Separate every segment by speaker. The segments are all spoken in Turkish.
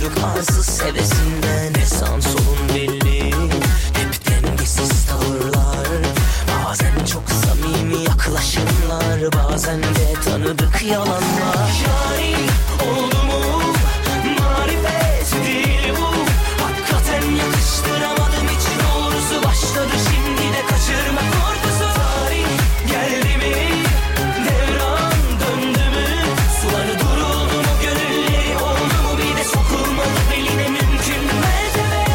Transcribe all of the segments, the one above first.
Speaker 1: olduk arsız hevesinden. Ne sağın solun belli, hep dengesiz tavırlar. Bazen çok samimi yaklaşımlar, bazen de tanıdık yalanlar. Yani oldu mu marifet değil bu, hakikaten yakıştıramadım hiç doğrusu. Başladı şimdi de kaçırma korkusu. Tarih geldi mi, devran döndü mü, suları duruldu mu, gönülleri oldu mu, bir de sokulmadı beline mümkün mertebe.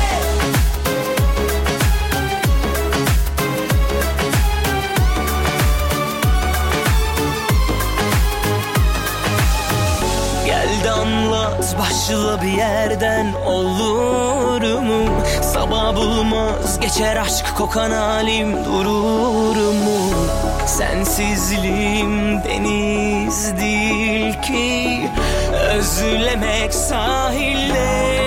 Speaker 1: Gel de anlat, başla bir yerden, olur mu? Sabah bulmaz geçer aşk kokan halim, durur mu? Sensizliğim deniz değil ki, özlemek sahilde.